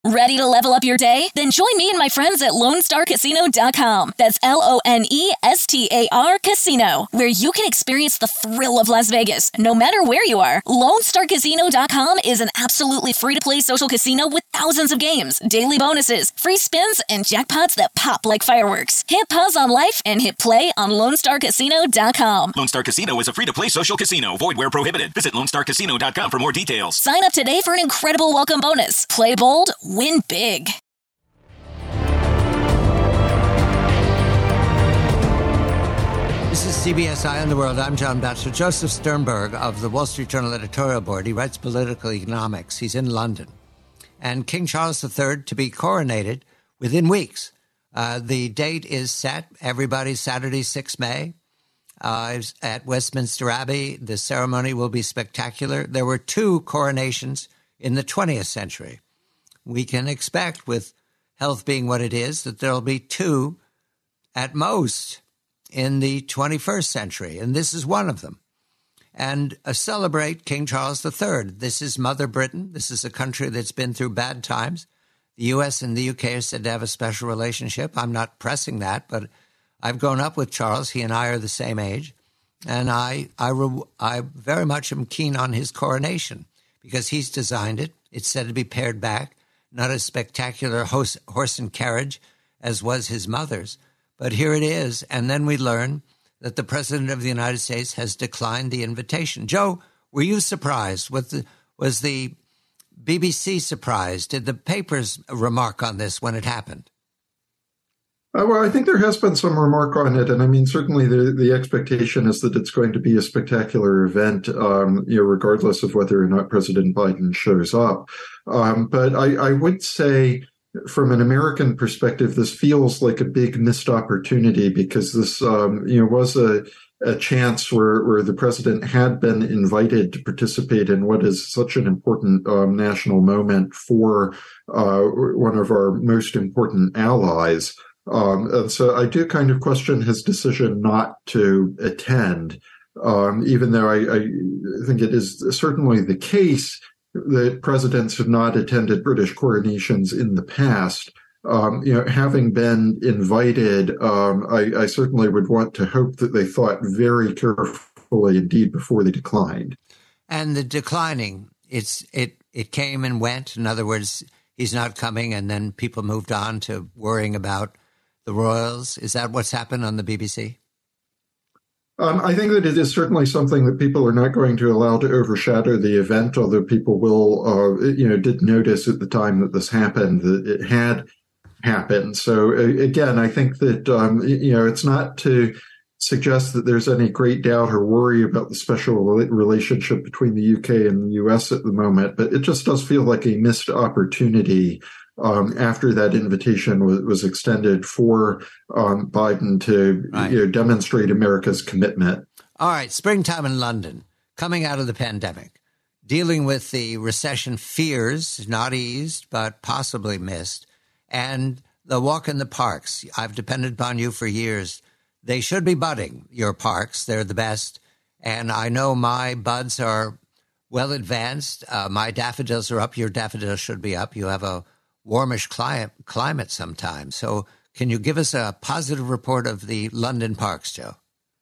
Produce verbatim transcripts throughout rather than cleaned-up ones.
Ready to level up your day? Then join me and my friends at Lone Star Casino dot com. That's L O N E S T A R Casino, where you can experience the thrill of Las Vegas, no matter where you are. Lone Star Casino dot com is an absolutely free-to-play social casino with thousands of games, daily bonuses, free spins, and jackpots that pop like fireworks. Hit pause on life and hit play on Lone Star Casino dot com. Lone Star Casino is a free-to-play social casino. Void where prohibited. Visit Lone Star Casino dot com for more details. Sign up today for an incredible welcome bonus. Play bold, win big. This is C B S Eye on the World. I'm John Batchelor. Joseph Sternberg of the Wall Street Journal editorial board. He writes political economics. He's in London. And King Charles the Third to be coronated within weeks. Uh, the date is set. Everybody, Saturday, sixth of May. Uh, at Westminster Abbey, the ceremony will be spectacular. There were two coronations in the twentieth century. We can expect, with health being what it is, that there'll be two at most in the twenty-first century, and this is one of them. And uh, celebrate King Charles the Third. This is Mother Britain. This is a country that's been through bad times. The U S and the U K are said to have a special relationship. I'm not pressing that, but I've grown up with Charles. He and I are the same age, and I, I, re- I very much am keen on his coronation because he's designed it. It's said to be pared back. Not a spectacular horse, horse and carriage as was his mother's. But here it is. And then we learn that the President of the United States has declined the invitation. Joe, were you surprised? Was the, was the B B C surprised? Did the papers remark on this when it happened? Uh, well, I think there has been some remark on it. And I mean, certainly the, the expectation is that it's going to be a spectacular event, um, you know, regardless of whether or not President Biden shows up. Um, but I, I would say from an American perspective, this feels like a big missed opportunity because this, um, you know, was a, a chance where, where the president had been invited to participate in what is such an important um, national moment for uh, one of our most important allies. Um, and so I do kind of question his decision not to attend, um, even though I, I think it is certainly the case that presidents have not attended British coronations in the past. Um, you know, having been invited, um, I, I certainly would want to hope that they thought very carefully indeed before they declined. And the declining, it's it it came and went. In other words, he's not coming, and then people moved on to worrying about the royals. Is that what's happened on the B B C? Um, I think that it is certainly something that people are not going to allow to overshadow the event, although people will, uh, you know, did notice at the time that this happened that it had happened. So uh, again, I think that, um, you know, it's not to suggest that there's any great doubt or worry about the special relationship between the U K and the U S at the moment, but it just does feel like a missed opportunity Um, after that invitation was, was extended for um, Biden to right. you know, demonstrate America's commitment. All right, springtime in London, coming out of the pandemic, dealing with the recession fears, not eased, but possibly missed, and the walk in the parks. I've depended upon you for years. They should be budding, your parks. They're the best. And I know my buds are well advanced. Uh, my daffodils are up. Your daffodils should be up. You have a warmish climate, climate sometimes. So can you give us a positive report of the London parks, Joe?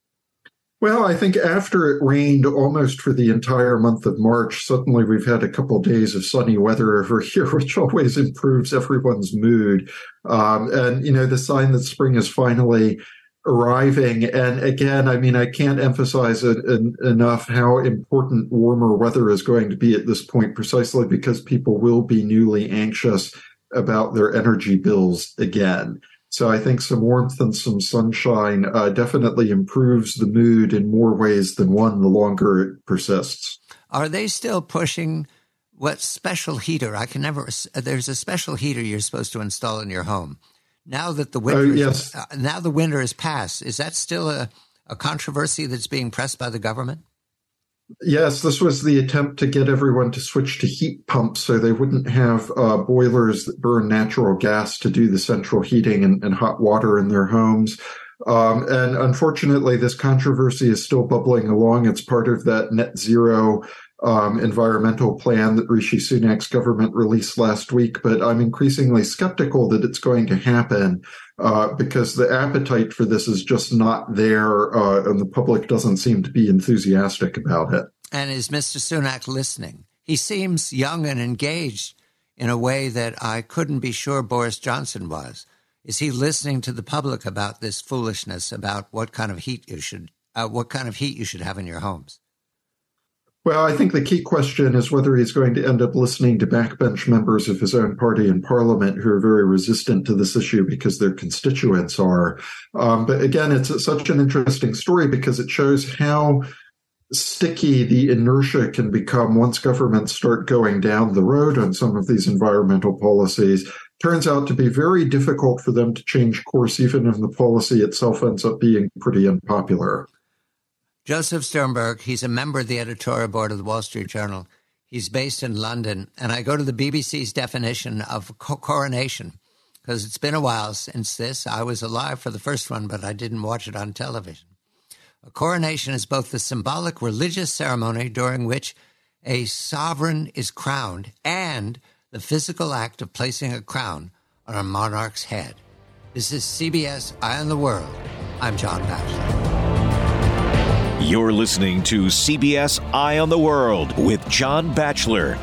Well, I think after it rained almost for the entire month of March, suddenly we've had a couple of days of sunny weather over here, which always improves everyone's mood. Um, and, you know, the sign that spring is finally arriving. And again, I mean, I can't emphasize it en- enough how important warmer weather is going to be at this point, precisely because people will be newly anxious about their energy bills again. So I think some warmth and some sunshine uh, definitely improves the mood in more ways than one the longer it persists. Are they still pushing what special heater? I can never, there's a special heater you're supposed to install in your home. Now that the winter, uh, yes. is, uh, now the winter has passed, is that still a, a controversy that's being pressed by the government? Yes, this was the attempt to get everyone to switch to heat pumps so they wouldn't have uh, boilers that burn natural gas to do the central heating and, and hot water in their homes. Um, and unfortunately, this controversy is still bubbling along. It's part of that net zero um, environmental plan that Rishi Sunak's government released last week, but I'm increasingly skeptical that it's going to happen uh, because the appetite for this is just not there, uh, and the public doesn't seem to be enthusiastic about it. And is Mister Sunak listening? He seems young and engaged in a way that I couldn't be sure Boris Johnson was. Is he listening to the public about this foolishness, about what kind of heat you should, uh, what kind of heat you should have in your homes? Well, I think the key question is whether he's going to end up listening to backbench members of his own party in Parliament who are very resistant to this issue because their constituents are. Um, but again, it's such an interesting story because it shows how sticky the inertia can become once governments start going down the road on some of these environmental policies. Turns out to be very difficult for them to change course, even if the policy itself ends up being pretty unpopular. Joseph Sternberg, he's a member of the editorial board of the Wall Street Journal. He's based in London. And I go to the B B C's definition of co- coronation because it's been a while since this. I was alive for the first one, but I didn't watch it on television. A coronation is both the symbolic religious ceremony during which a sovereign is crowned and the physical act of placing a crown on a monarch's head. This is C B S Eye on the World. I'm John Batchelor. You're listening to C B S Eye on the World with John Batchelor.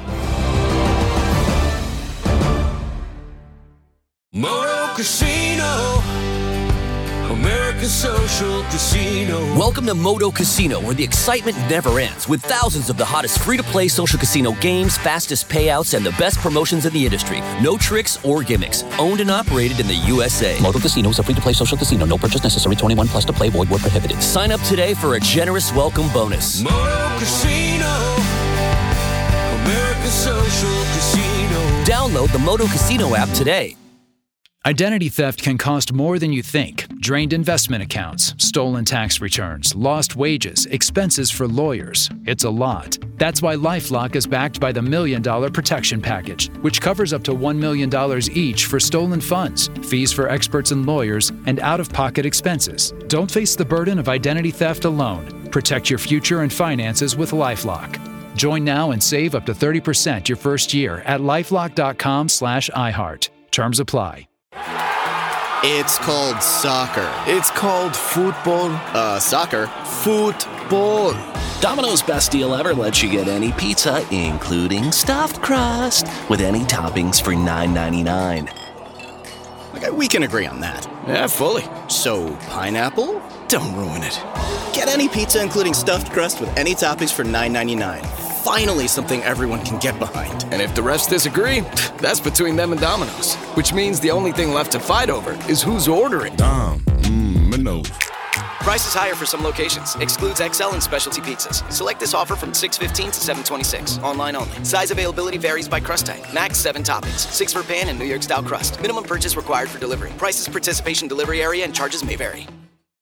Moto Casino, American Social Casino. Welcome to Moto Casino, where the excitement never ends, with thousands of the hottest free-to-play social casino games, fastest payouts, and the best promotions in the industry. No tricks or gimmicks. Owned and operated in the U S A. Moto Casino is a free-to-play social casino. No purchase necessary. twenty-one plus to play. Void where prohibited. Sign up today for a generous welcome bonus. Moto Casino, American Social Casino. Download the Moto Casino app today. Identity theft can cost more than you think. Drained investment accounts, stolen tax returns, lost wages, expenses for lawyers. It's a lot. That's why LifeLock is backed by the Million Dollar Protection Package, which covers up to one million dollars each for stolen funds, fees for experts and lawyers, and out-of-pocket expenses. Don't face the burden of identity theft alone. Protect your future and finances with LifeLock. Join now and save up to thirty percent your first year at LifeLock.com slash iHeart. Terms apply. It's called soccer. It's called football. Uh, soccer. Football. Domino's best deal ever lets you get any pizza, including stuffed crust, with any toppings for nine ninety-nine. Okay, we can agree on that. Yeah, fully. So, pineapple? Don't ruin it. Get any pizza, including stuffed crust, with any toppings for nine ninety-nine. Finally, something everyone can get behind. And if the rest disagree, that's between them and Domino's. Which means the only thing left to fight over is who's ordering. Dom, mmm, no. Price is higher for some locations. Excludes X L and specialty pizzas. Select this offer from six fifteen to seven twenty-six. Online only. Size availability varies by crust type. Max seven toppings. Six for pan and New York style crust. Minimum purchase required for delivery. Prices, participation, delivery area, and charges may vary.